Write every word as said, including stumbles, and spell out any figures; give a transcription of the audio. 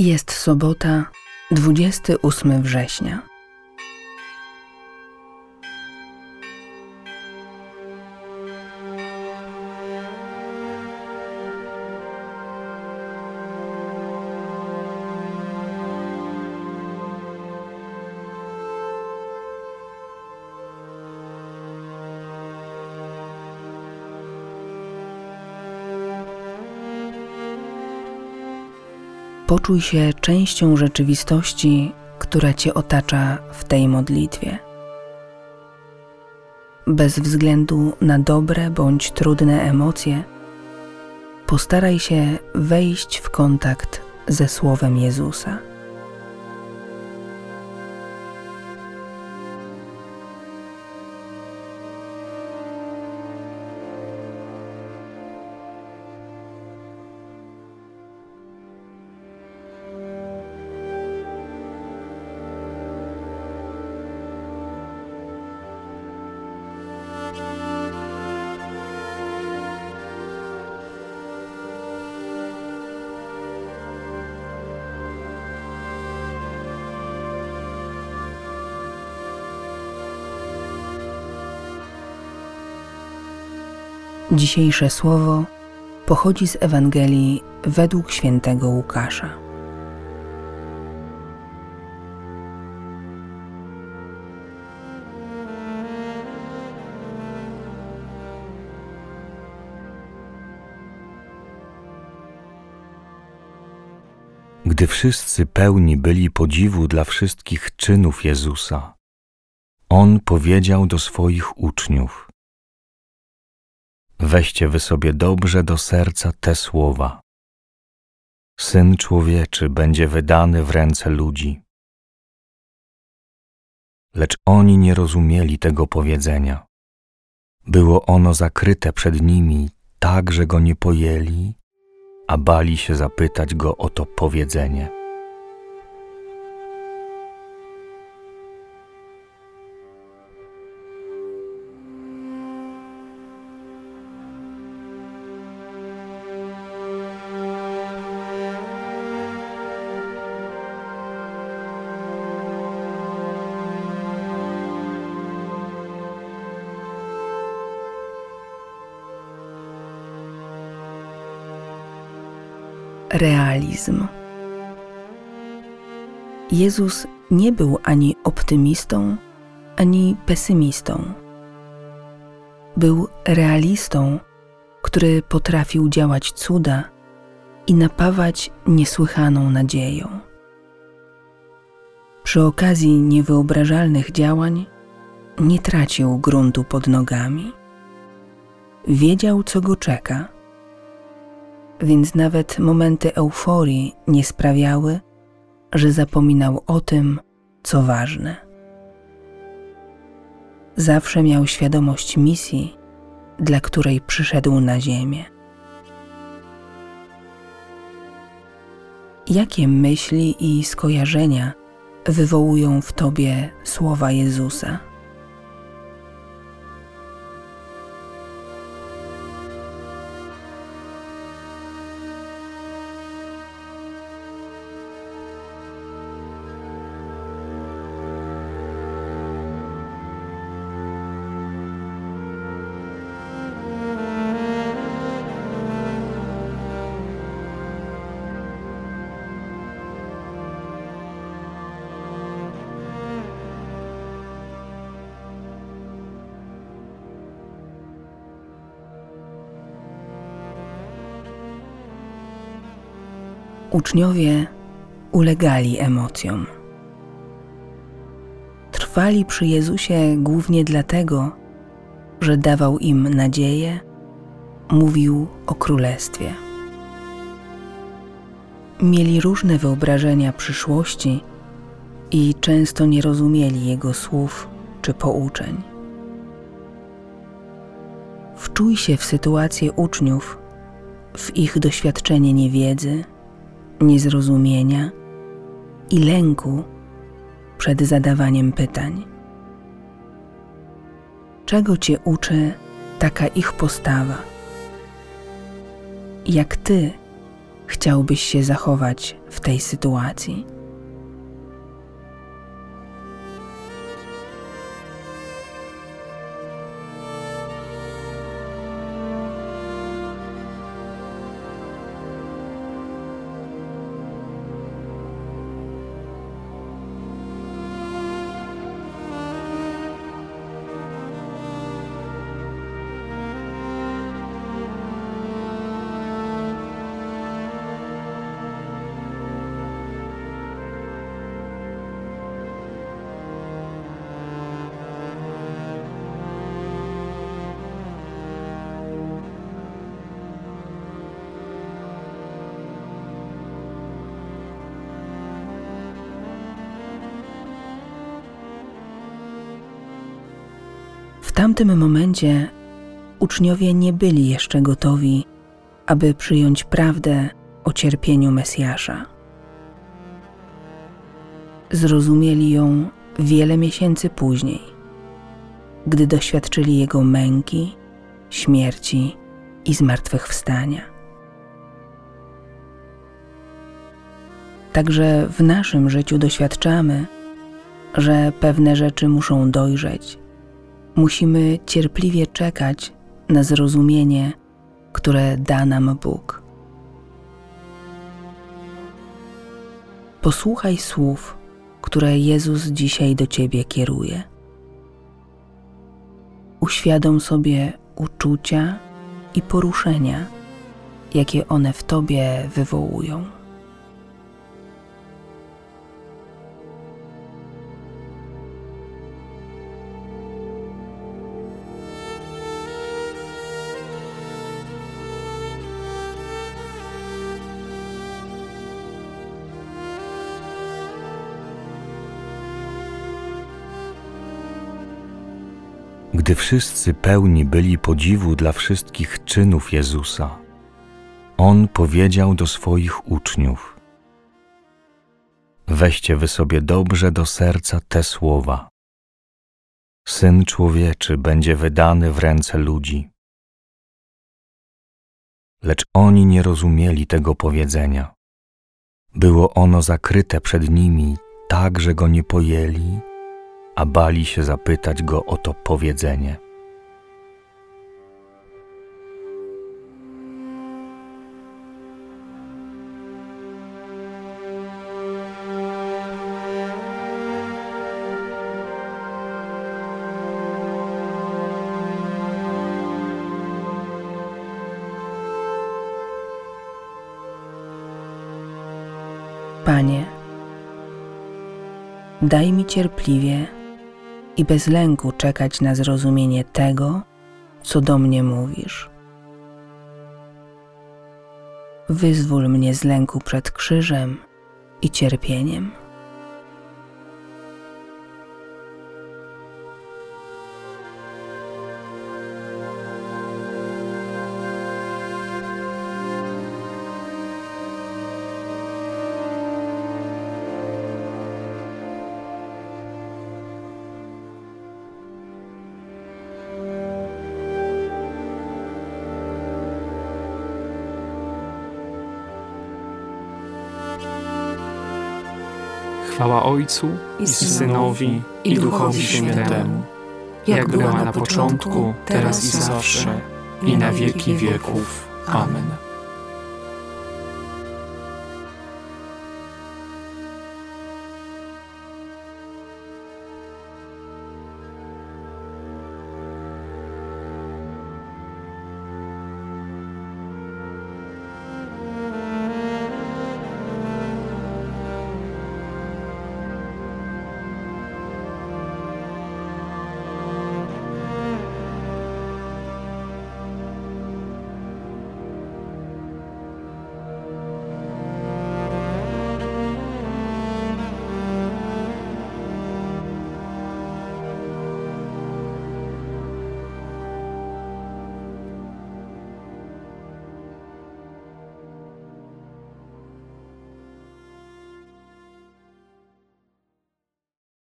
Jest sobota, dwudziestego ósmego września. Poczuj się częścią rzeczywistości, która Cię otacza w tej modlitwie. Bez względu na dobre bądź trudne emocje, postaraj się wejść w kontakt ze Słowem Jezusa. Dzisiejsze słowo pochodzi z Ewangelii według świętego Łukasza. Gdy wszyscy pełni byli podziwu dla wszystkich czynów Jezusa, On powiedział do swoich uczniów: weźcie wy sobie dobrze do serca te słowa. Syn Człowieczy będzie wydany w ręce ludzi. Lecz oni nie rozumieli tego powiedzenia. Było ono zakryte przed nimi tak, że go nie pojęli, a bali się zapytać go o to powiedzenie. Realizm. Jezus nie był ani optymistą, ani pesymistą. Był realistą, który potrafił działać cuda i napawać niesłychaną nadzieją. Przy okazji niewyobrażalnych działań nie tracił gruntu pod nogami. Wiedział, co go czeka, więc nawet momenty euforii nie sprawiały, że zapominał o tym, co ważne. Zawsze miał świadomość misji, dla której przyszedł na ziemię. Jakie myśli i skojarzenia wywołują w tobie słowa Jezusa? Uczniowie ulegali emocjom. Trwali przy Jezusie głównie dlatego, że dawał im nadzieję, mówił o królestwie. Mieli różne wyobrażenia przyszłości i często nie rozumieli Jego słów czy pouczeń. Wczuj się w sytuację uczniów, w ich doświadczenie niewiedzy, niezrozumienia i lęku przed zadawaniem pytań. Czego Cię uczy taka ich postawa? Jak Ty chciałbyś się zachować w tej sytuacji? W tamtym momencie uczniowie nie byli jeszcze gotowi, aby przyjąć prawdę o cierpieniu Mesjasza. Zrozumieli ją wiele miesięcy później, gdy doświadczyli Jego męki, śmierci i zmartwychwstania. Także w naszym życiu doświadczamy, że pewne rzeczy muszą dojrzeć. Musimy cierpliwie czekać na zrozumienie, które da nam Bóg. Posłuchaj słów, które Jezus dzisiaj do Ciebie kieruje. Uświadom sobie uczucia i poruszenia, jakie one w Tobie wywołują. Gdy wszyscy pełni byli podziwu dla wszystkich czynów Jezusa, On powiedział do swoich uczniów: weźcie wy sobie dobrze do serca te słowa. Syn Człowieczy będzie wydany w ręce ludzi. Lecz oni nie rozumieli tego powiedzenia. Było ono zakryte przed nimi tak, że go nie pojęli, a bali się zapytać go o to powiedzenie. Panie, daj mi cierpliwie i bez lęku czekać na zrozumienie tego, co do mnie mówisz. Wyzwól mnie z lęku przed krzyżem i cierpieniem. Chwała Ojcu i Synowi i Duchowi Świętemu, jak była na początku, teraz i zawsze, i na wieki wieków. Amen.